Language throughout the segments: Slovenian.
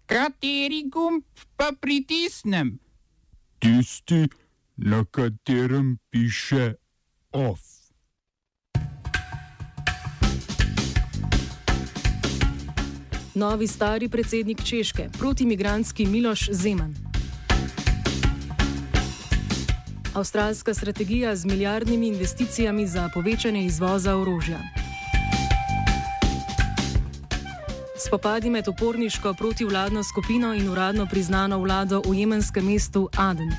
Kateri gumb pa pritisnem? Tisti, na katerem piše OFF. Novi stari predsednik Češke, protimigrantski Miloš Zeman. Avstralska strategija z milijardnimi investicijami za povečanje izvoza orožja. Spopadi med uporniško protivladno skupino in uradno priznano vlado v jemenskem mestu Aden.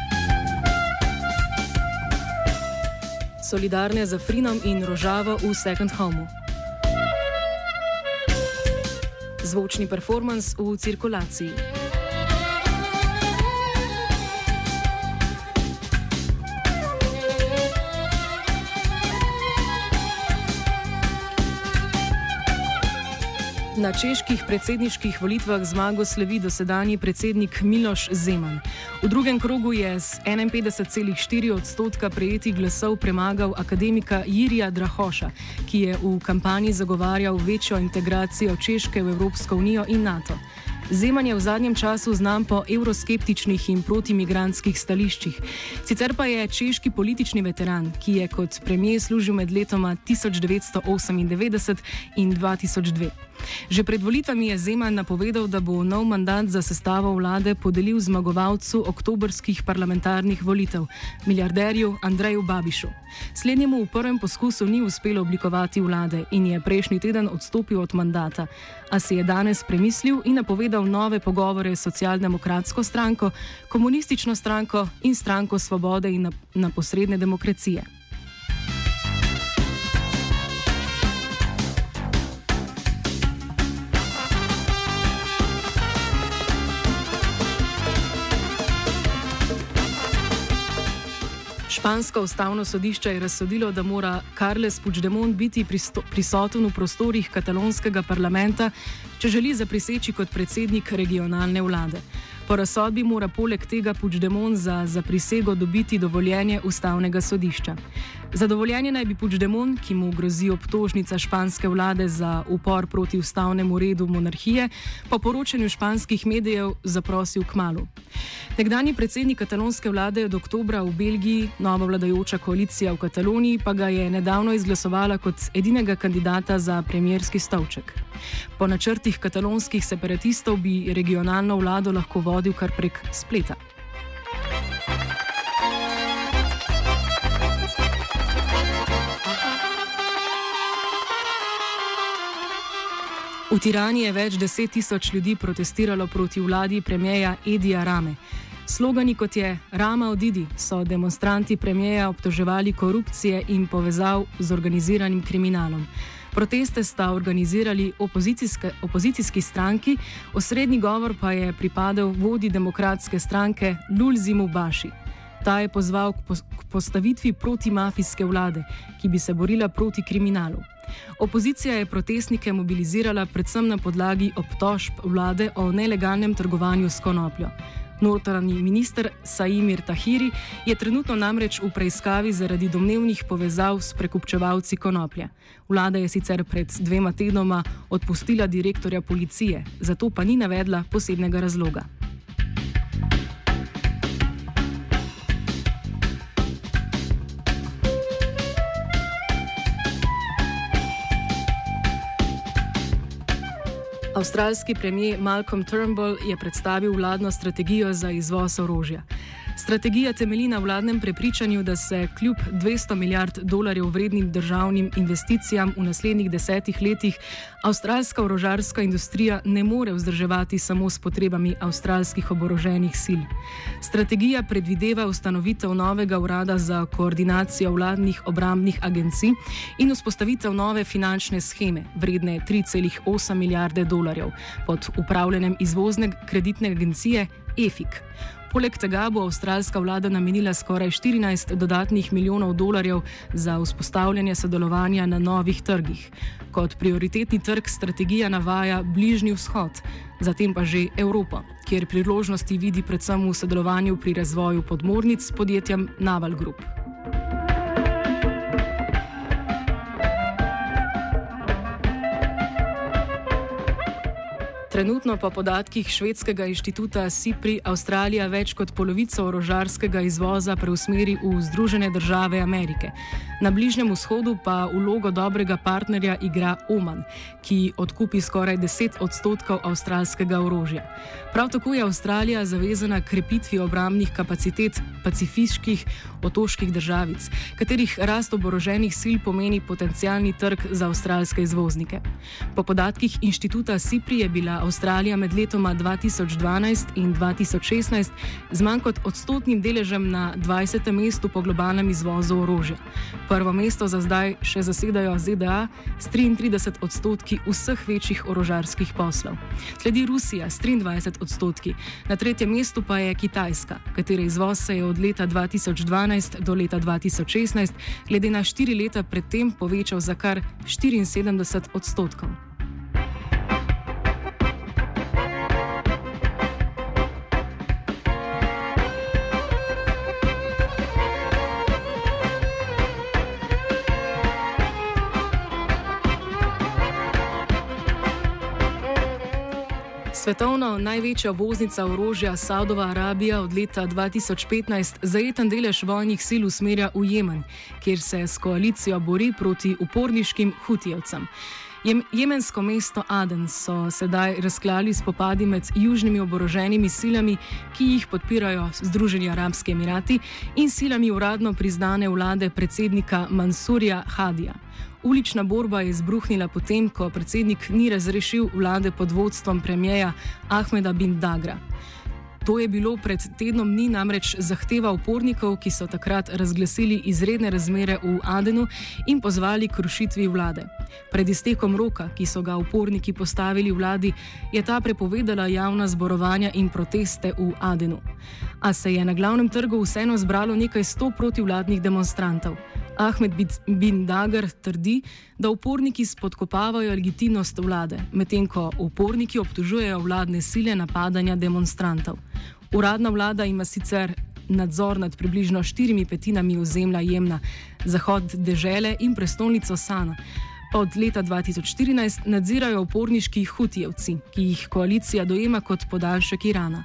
Solidarne z Afrinom in Rožavo v Second Homu. Zvočni performans v cirkulaciji. Na čeških predsedniških volitvah zmago slavi dosedanji predsednik Miloš Zeman. V drugem krogu je s 51,4% prejetih glasov premagal akademika Jirija Drahoša, ki je v kampanji zagovarjal večjo integracijo Češke v Evropsko unijo in NATO. Zeman je v zadnjem času znan po evroskeptičnih in protimigrantskih stališčih. Sicer pa je češki politični veteran, ki je kot premier služil med letoma 1998 in 2002. Že pred volitvami je Zeman napovedal, da bo nov mandat za sestavo vlade podelil zmagovalcu oktobrskih parlamentarnih volitev, milijarderju Andreju Babišu. Slednjemu v prvem poskusu ni uspelo oblikovati vlade in je prejšnji teden odstopil od mandata, a si je danes premislil in napovedal nove pogovore s socialdemokratsko stranko, komunistično stranko in stranko Svobode in neposredne demokracije. Špansko ustavno sodišče je razsodilo, da mora Carles Puigdemont biti prisoten v prostorih katalonskega parlamenta, če želi zapriseči kot predsednik regionalne vlade. Po razsodbi mora poleg tega Puigdemont za zaprisego dobiti dovoljenje ustavnega sodišča. Za dovoljenje naj bi Puigdemont, ki mu grozi obtožnica španske vlade za upor proti ustavnemu redu monarhije, po poročanju španskih medijev zaprosil kmalu. Nekdanji predsednik katalonske vlade od oktobra v Belgiji, nova vladajoča koalicija v Kataloniji, pa ga je nedavno izglasovala kot edinega kandidata za premierski stolček. Po načrtih katalonskih separatistov bi regionalno vlado lahko vodil kar prek spleta. V Tirani je več 10.000 ljudi protestiralo proti vladi premierja Edija Rame. Slogani kot je Rama odidi so demonstranti premierja obtoževali korupcije in povezav z organiziranim kriminalom. Proteste sta organizirali opozicijski stranki, osrednji govor pa je pripadal vodji demokratske stranke Lulzimu Baši. Ta je pozval k postavitvi protimafijske vlade, ki bi se borila proti kriminalu. Opozicija je protestnike mobilizirala predvsem na podlagi obtožb vlade o nelegalnem trgovanju s konopljo. Notranji minister Saimir Tahiri je trenutno namreč v preiskavi zaradi domnevnih povezav s prekupčevalci konoplje. Vlada je sicer pred 2 tednoma odpustila direktorja policije, zato pa ni navedla posebnega razloga. Avstralski premier Malcolm Turnbull je predstavil vladno strategijo za izvoz orožja. Strategija temelji na vladnem prepričanju, da se kljub $200 milijard vrednim državnim investicijam v naslednjih 10 letih avstralska orožarska industrija ne more vzdrževati samo s potrebami avstralskih oboroženih sil. Strategija predvideva ustanovitev novega urada za koordinacijo vladnih obrambnih agencij in vzpostavitev nove finančne sheme, vredne $3,8 milijarde pod upravljanjem izvozne kreditne agencije EFIC. Poleg tega bo avstralska vlada namenila skoraj 14 dodatnih milijonov dolarjev za vzpostavljanje sodelovanja na novih trgih. Kot prioritetni trg strategija navaja Bližnji vzhod, zatem pa že Evropo, kjer priložnosti vidi predvsem v sodelovanju pri razvoju podmornic s podjetjem Naval Group. Trenutno po podatkih švedskega inštituta SIPRI Avstralija več kot polovico orožarskega izvoza preusmeri v Združene države Amerike. Na Bližnjem vzhodu pa vlogo dobrega partnerja igra Oman, ki odkupi skoraj 10% avstralskega orožja. Prav tako je Avstralija zavezana k krepitvi obrambnih kapacitet pacifiških otoških državic, katerih rast oboroženih sil pomeni potencialni trg za avstralske izvoznike. Po podatkih inštituta SIPRI je bila Avstralija med letoma 2012 in 2016 z manj kot odstotnim deležem na 20. mestu po globalnem izvozu orožja. Prvo mesto za zdaj še zasedajo ZDA s 33% vseh večjih orožarskih poslov. Sledi Rusija s 23%, na tretjem mestu pa je Kitajska, katere izvoz se je od leta 2012 do leta 2016 glede na 4 leta predtem povečal za kar 74%. Svetovno največja uvoznica orožja Saudova Arabija od leta 2015 zajeten delež vojnih sil usmerja v Jemen, kjer se s koalicijo bori proti uporniškim Hutijevcem. Jemensko mesto Aden so sedaj razklali spopadi med južnimi oboroženimi silami, ki jih podpirajo Združeni arabski emirati, in silami uradno priznane vlade predsednika Mansurja Hadija. Ulična borba je izbruhnila potem, ko predsednik ni razrešil vlade pod vodstvom premijeja Ahmeda bin Dagra. To je bilo pred tednom dni namreč zahteva upornikov, ki so takrat razglasili izredne razmere v Adenu in pozvali k rušitvi vlade. Pred iztekom roka, ki so ga uporniki postavili vladi, je ta prepovedala javna zborovanja in proteste v Adenu. A se je na glavnem trgu vseeno zbralo nekaj 100 protivladnih demonstrantov. Ahmed bin Dagr trdi, da uporniki spodkopavajo legitimnost vlade, medtem ko uporniki obtožujejo vladne sile napadanja demonstrantov. Uradna vlada ima sicer nadzor nad približno 4/5 ozemlja Jemna, zahod dežele in prestolnico Sana. Od leta 2014 nadzirajo uporniški Hutijevci, ki jih koalicija dojema kot podaljšek Irana.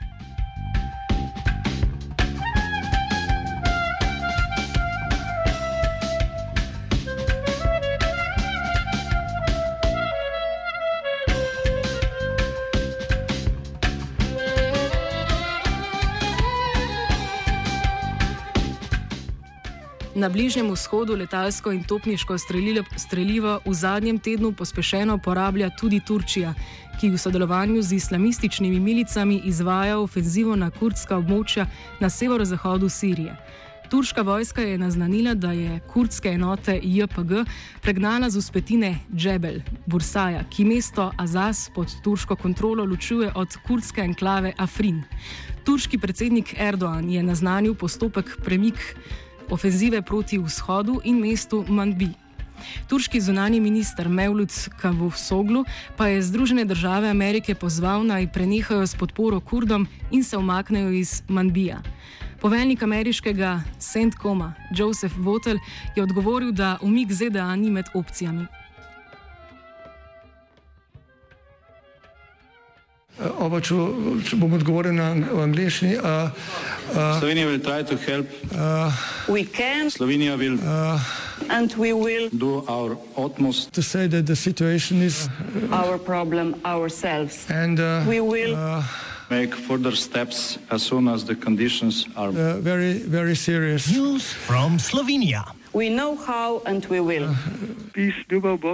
Na Bližnjem vzhodu letalsko in topniško strelivo v zadnjem tednu pospešeno uporablja tudi Turčija, ki v sodelovanju z islamističnimi milicami izvaja ofenzivo na kurdska območja na severozahodu Sirije. Turška vojska je naznanila, da je kurdske enote JPG pregnala z vzpetine Džebel, Bursaja, ki mesto Azaz pod turško kontrolo ločuje od kurdske enklave Afrin. Turški predsednik Erdoğan je naznanil postopek premik ofenzive proti vzhodu in mestu Manbij. Turški zunanji minister Mevlut Cavusoglu pa je Združene države Amerike pozval, naj prenehajo s podporo Kurdom in se umaknejo iz Manbija. Poveljnik ameriškega CENTCOM-a Joseph Votel je odgovoril, da umik ZDA ni med opcijami. Če bom odgovoril na angliški. Slovenija will try to help. We can. Slovenija will. And we will do our utmost to say that the situation is our problem ourselves. And we will make further steps as soon as the conditions are very, very serious. News from Slovenia. We know how and we will. Peace, ljubav, Bog.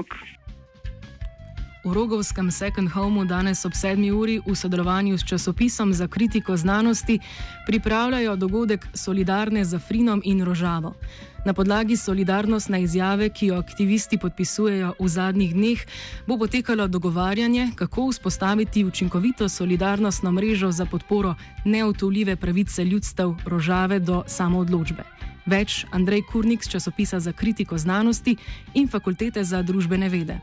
V Rogovskem Second Homeu danes ob 7. uri v sodelovanju s časopisom za kritiko znanosti pripravljajo dogodek Solidarne z Afrinom in Rožavo. Na podlagi solidarnostne izjave, ki jo aktivisti podpisujejo v zadnjih dneh, bo potekalo dogovarjanje, kako vzpostaviti učinkovito solidarnostno mrežo za podporo neodtujljive pravice ljudstev Rožave do samoodločbe. Več Andrej Kurnik z časopisa za kritiko znanosti in Fakultete za družbene vede.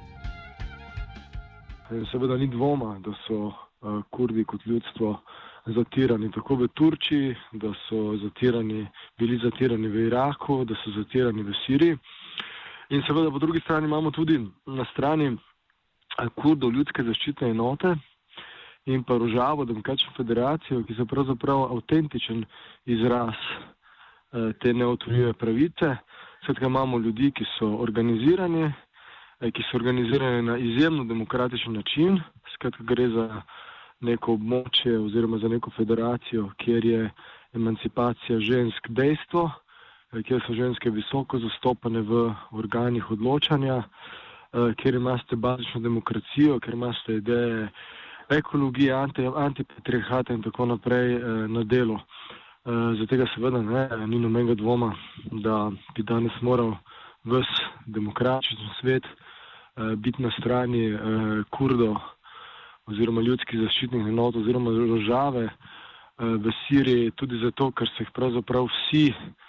Seveda ni dvoma, da so Kurdi kot ljudstvo zatirani tako v Turčiji, da so bili zatirani v Iraku, da so zatirani v Siriji. In seveda po drugi strani imamo tudi na strani Kurdov ljudske zaščitne enote, in pa Rožavo, Demokratično federacijo, ki so pravzaprav avtentičen izraz te neotvorjive pravice. Skratka, imamo ljudi, ki so organizirani na izjemno demokratičen način. Skratka, gre za neko območje oziroma za neko federacijo, kjer je emancipacija žensk dejstvo, kjer so ženske visoko zastopane v organih odločanja, kjer imate bazično demokracijo, kjer imate ideje ekologije, antipatriarhata in tako naprej na delu. Zaradi tega seveda ni nobenega dvoma, da bi danes moral ves demokratični svet biti na strani Kurdov oziroma ljudskih zaščitnih enot oziroma Rožave v Siriji, tudi zato, ker so jih pravzaprav vsi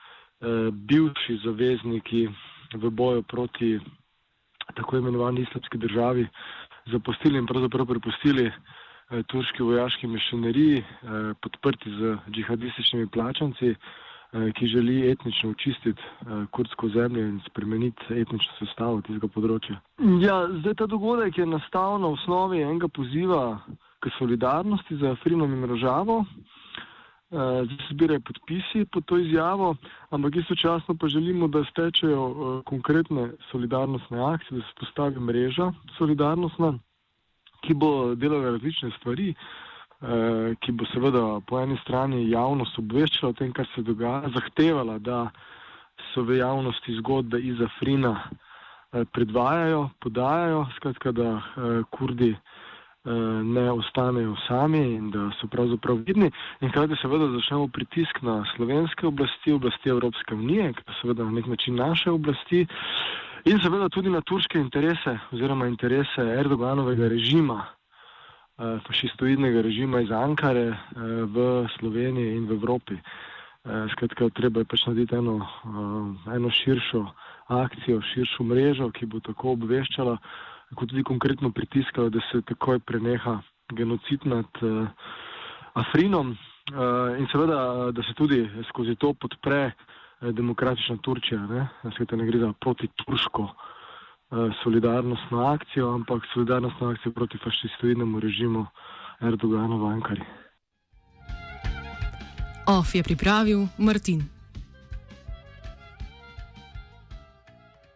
bivši zavezniki v boju proti tako imenovani islamski državi zapustili in pravzaprav prepustili turški vojaški mašineriji, podprti z džihadističnimi plačanci, ki želi etnično očistiti kurdsko zemljo in spremeniti etnično sestavo tistega področja. Ja, zdaj ta dogodek je nastal na osnovi enega poziva k solidarnosti z Afrinom in Rožavo. Zdaj se zbirajo podpisi pod to izjavo, ampak istočasno pa želimo, da stečejo konkretne solidarnostne akcije, da se postavi mreža solidarnostna, ki bo delala različne stvari, ki bo seveda po eni strani javnost obveščala o tem, kar se dogaja, zahtevala, da so v javnosti zgodbe iz Afrina predvajajo, podajajo, skratka, da Kurdi ne ostanejo sami in da so pravzaprav vidni. In hkrati seveda začnemo pritisk na slovenske oblasti, oblasti Evropske unije, ki so seveda na nek način naše oblasti, in seveda tudi na turške interese oziroma interese Erdoganovega režima, fašistoidnega režima iz Ankare v Sloveniji in v Evropi. Skratka, treba je pač narediti eno širšo akcijo, širšo mrežo, ki bo tako obveščala, kot tudi konkretno pritiskala, da se takoj preneha genocid nad Afrinom in seveda, da se tudi skozi to podpre demokratična Turčija. Sveta ne gre za protiturško solidarnostno akcijo, ampak solidarnostno akcijo proti fašistoidnemu režimu Erdogana v Ankari. OF je pripravil Martin.